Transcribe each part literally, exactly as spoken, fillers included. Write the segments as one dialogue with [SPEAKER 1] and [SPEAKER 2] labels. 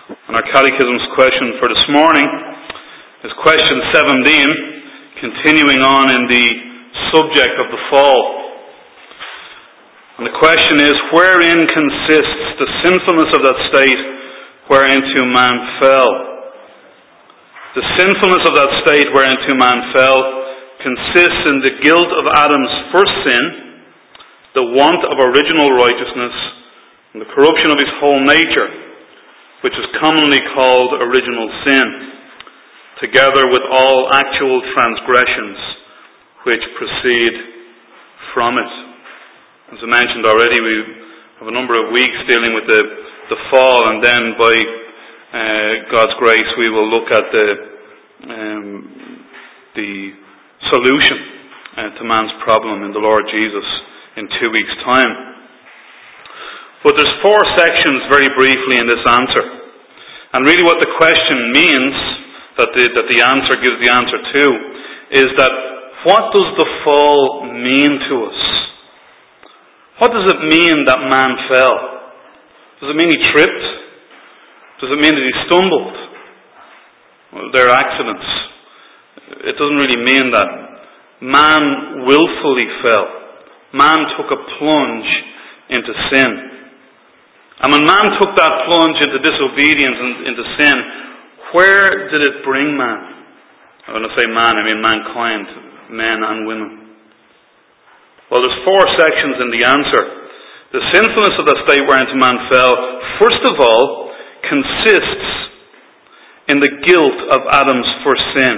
[SPEAKER 1] And our Catechism's question for this morning is question seventeen, continuing on in the subject of the fall. And the question is, wherein consists the sinfulness of that state whereinto man fell? The sinfulness of that state whereinto man fell consists in the guilt of Adam's first sin, the want of original righteousness, and the corruption of his whole nature, which is commonly called original sin, together with all actual transgressions which proceed from it. As I mentioned already, we have a number of weeks dealing with the, the fall, and then by uh, God's grace we will look at the um, the solution uh, to man's problem in the Lord Jesus in two weeks' time. But there's four sections very briefly in this answer. And really what the question means, that the, that the answer gives the answer to, is that what does the fall mean to us? What does it mean that man fell? Does it mean he tripped? Does it mean that he stumbled? Well, there are accidents. It doesn't really mean that. Man willfully fell. Man took a plunge into sin. And when man took that plunge into disobedience and into sin, where did it bring man? When I say man, I mean mankind, men and women. Well, there's four sections in the answer. The sinfulness of the state whereinto man fell, first of all, consists in the guilt of Adam's first sin.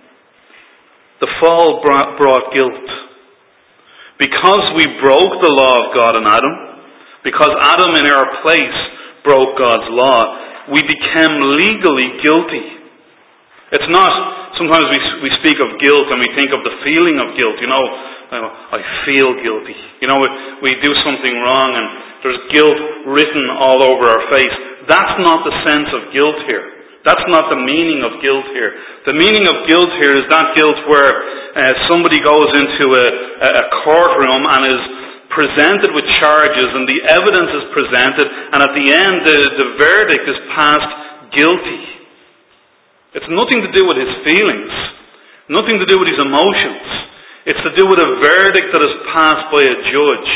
[SPEAKER 1] The fall brought, brought guilt. Because we broke the law of God in Adam, because Adam in our place broke God's law, we became legally guilty. It's not, sometimes we we speak of guilt and we think of the feeling of guilt. You know, I feel guilty. You know, we do something wrong and there's guilt written all over our face. That's not the sense of guilt here. That's not the meaning of guilt here. The meaning of guilt here is that guilt where uh, somebody goes into a, a courtroom and is presented with charges and the evidence is presented, and at the end the, the verdict is passed guilty. It's nothing to do with his feelings, nothing to do with his emotions. It's to do with a verdict that is passed by a judge.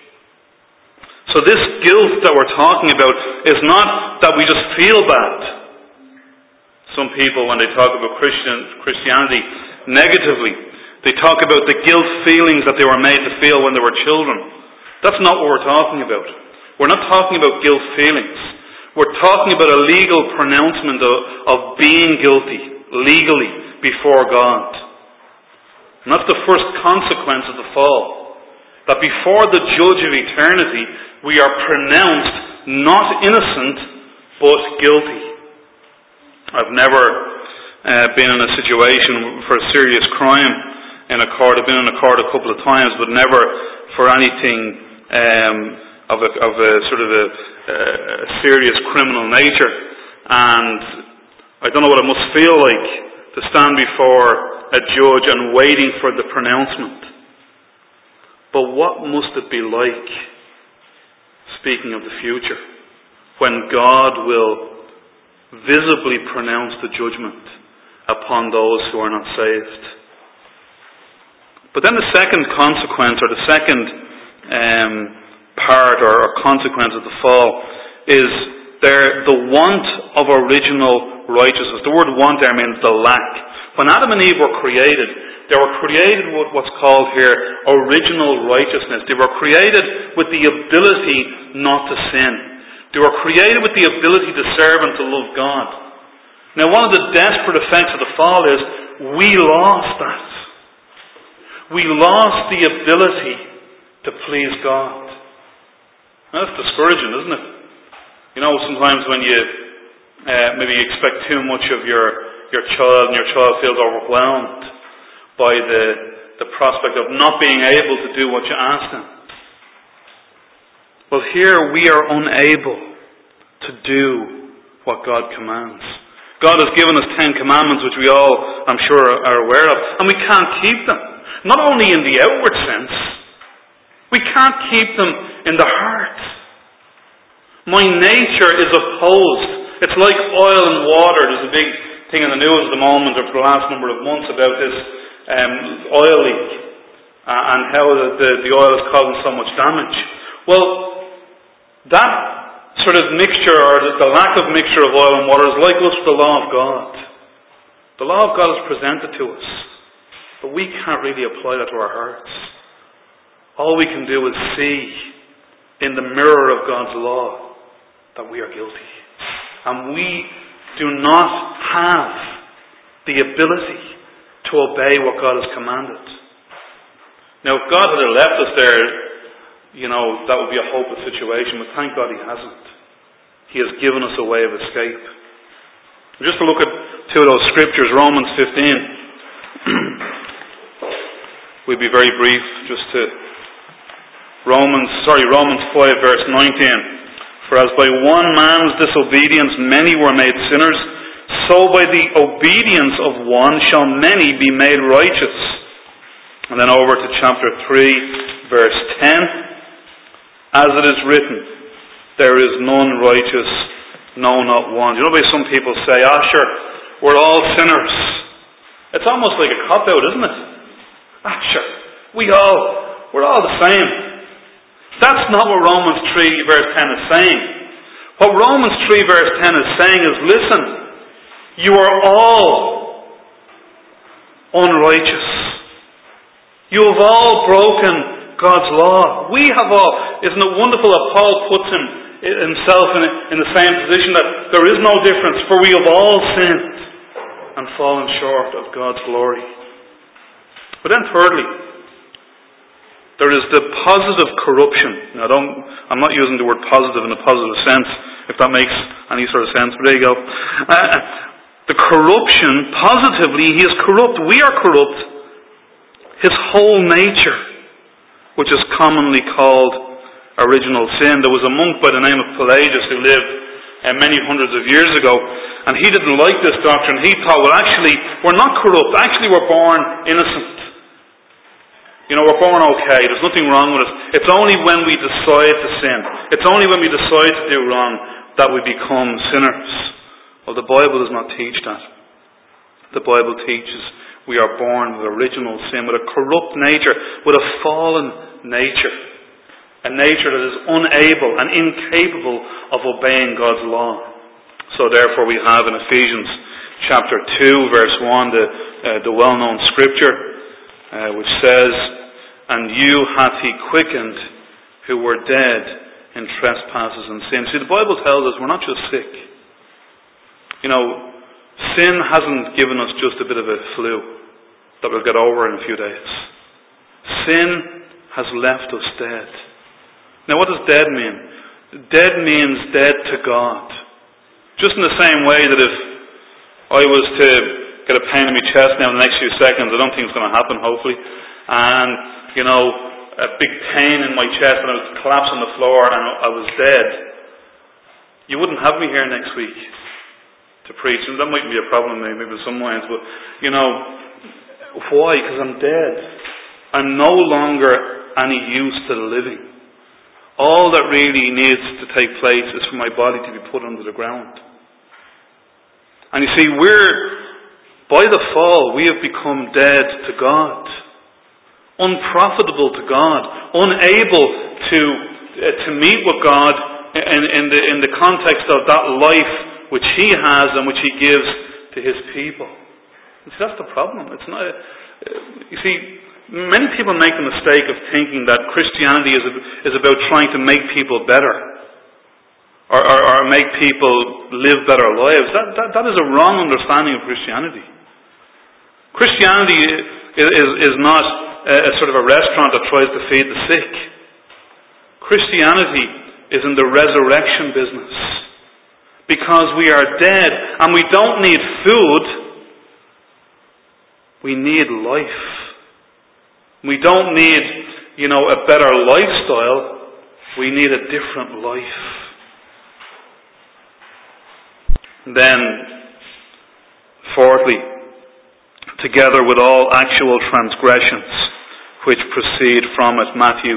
[SPEAKER 1] So this guilt that we're talking about is not that we just feel bad. Some people, when they talk about Christian, Christianity negatively, they talk about the guilt feelings that they were made to feel when they were children. That's not what we're talking about. We're not talking about guilt feelings. We're talking about a legal pronouncement of, of being guilty, legally, before God. And that's the first consequence of the fall. That before the judge of eternity, we are pronounced not innocent, but guilty. I've never uh, been in a situation for a serious crime in a court. I've been in a court a couple of times, but never for anything um, of, a, of a sort of a, a serious criminal nature. And I don't know what it must feel like to stand before a judge and waiting for the pronouncement. But what must it be like, speaking of the future, when God will visibly pronounce the judgment upon those who are not saved? But then the second consequence, or the second um, part or, or consequence of the fall, is there the want of original righteousness. The word want there means the lack. When Adam and Eve were created, they were created with what's called here original righteousness. They were created with the ability not to sin. They were created with the ability to serve and to love God. Now, one of the desperate effects of the fall is we lost that. We lost the ability to please God. Now, that's discouraging, isn't it? You know, sometimes when you uh, maybe you expect too much of your, your child and your child feels overwhelmed by the, the prospect of not being able to do what you ask them. Well, here we are unable to do what God commands. God has given us Ten Commandments, which we all, I'm sure, are aware of, and we can't keep them. Not only in the outward sense, we can't keep them in the heart. My nature is opposed It's like oil and water. There's a big thing in the news at the moment, or for the last number of months, about this um, oil leak uh, and how the, the, the oil is causing so much damage. Well, that sort of mixture, or the, the lack of mixture of oil and water, is like us with the law of God. The law of God is presented to us, but we can't really apply that to our hearts. All we can do is see in the mirror of God's law that we are guilty. And we do not have the ability to obey what God has commanded. Now, if God had left us there, you know, that would be a hopeless situation, but thank God He hasn't. He has given us a way of escape. Just to look at two of those scriptures, Romans fifteen. We'll be very brief, just to Romans, sorry, Romans five, verse nineteen. For as by one man's disobedience many were made sinners, so by the obedience of one shall many be made righteous. And then over to chapter three, verse ten. As it is written, there is none righteous, no, not one. You know why some people say, ah, sure, we're all sinners. It's almost like a cop-out, isn't it? Ah, sure, we all, we're all the same. That's not what Romans three, verse ten is saying. What Romans three, verse ten is saying is, listen, you are all unrighteous. You have all broken God's law. We have all. Isn't it wonderful that Paul puts him, himself in, in the same position, that there is no difference, for we have all sinned and fallen short of God's glory. But then thirdly, there is the positive corruption. Now, don't, I'm not using the word positive in a positive sense, if that makes any sort of sense, but there you go. Uh, the corruption, positively, he is corrupt. We are corrupt. His whole nature, which is commonly called original sin. There was a monk by the name of Pelagius who lived uh, many hundreds of years ago, and he didn't like this doctrine. He thought, well, actually, we're not corrupt. Actually, we're born innocent. You know, we're born okay. There's nothing wrong with us. It's only when we decide to sin. It's only when we decide to do wrong that we become sinners. Well, the Bible does not teach that. The Bible teaches we are born with original sin, with a corrupt nature, with a fallen nature. A nature that is unable and incapable of obeying God's law. So therefore we have in Ephesians chapter two, verse one, the, uh, the well-known scripture, uh, which says, and you hath he quickened who were dead in trespasses and sins. See, the Bible tells us we're not just sick. You know, sin hasn't given us just a bit of a flu that we'll get over in a few days. Sin has left us dead. Now, what does dead mean? Dead means dead to God. Just in the same way that if I was to get a pain in my chest now in the next few seconds, I don't think it's going to happen, hopefully, and, you know, a big pain in my chest and I would collapse on the floor and I was dead, you wouldn't have me here next week to preach. And that might be a problem maybe with some minds, but, you know, why? Because I'm dead. I'm no longer any use to the living. All that really needs to take place is for my body to be put under the ground. And you see, we're, by the fall, we have become dead to God. Unprofitable to God. Unable to uh, to meet with God in, in the in the context of that life which He has and which He gives to His people. You see, that's the problem. It's not. Uh, you see, many people make the mistake of thinking that Christianity is is about trying to make people better, or, or, or make people live better lives. That, that that is a wrong understanding of Christianity. Christianity is is, is not a, a sort of a restaurant that tries to feed the sick. Christianity is in the resurrection business. Because we are dead and we don't need food, we need life. We don't need, you know, a better lifestyle. We need a different life. Then, fourthly, together with all actual transgressions which proceed from it, Matthew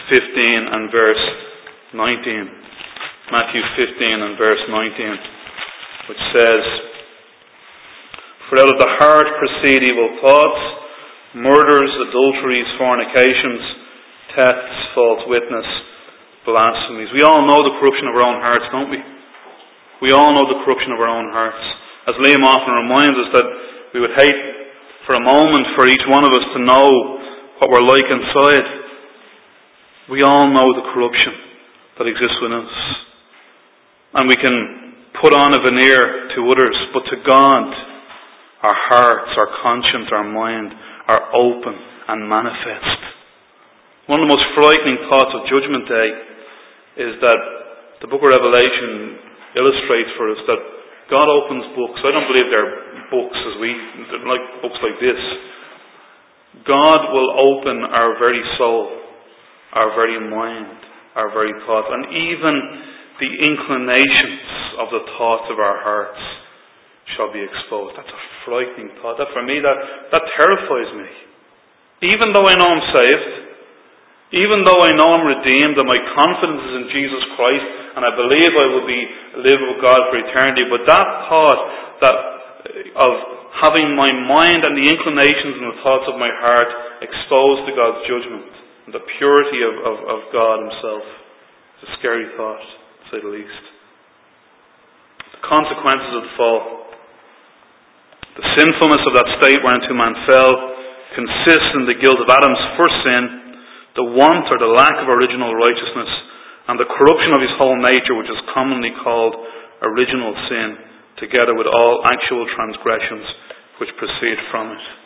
[SPEAKER 1] fifteen and verse nineteen. Matthew fifteen and verse nineteen. which says, "For out of the heart proceed evil thoughts, murders, adulteries, fornications, thefts, false witness, blasphemies." We all know the corruption of our own hearts, don't we? We all know the corruption of our own hearts. As Liam often reminds us, that we would hate for a moment for each one of us to know what we're like inside. We all know the corruption that exists within us. And we can put on a veneer to others, but to God, our hearts, our conscience, our mind are open and manifest. One of the most frightening thoughts of Judgment Day is that the book of Revelation illustrates for us that God opens books. I don't believe they're books as we, like books like this. God will open our very soul, our very mind, our very thoughts, and even the inclinations of the thoughts of our hearts shall be exposed. That's a frightening thought. That for me, that, that terrifies me. Even though I know I'm saved, even though I know I'm redeemed and my confidence is in Jesus Christ and I believe I will be live with God for eternity, but that thought that of having my mind and the inclinations and the thoughts of my heart exposed to God's judgment and the purity of, of, of God Himself is a scary thought, to say the least. The consequences of the fall, the sinfulness of that state whereunto man fell, consists in the guilt of Adam's first sin, the want or the lack of original righteousness, and the corruption of his whole nature, which is commonly called original sin, together with all actual transgressions which proceed from it.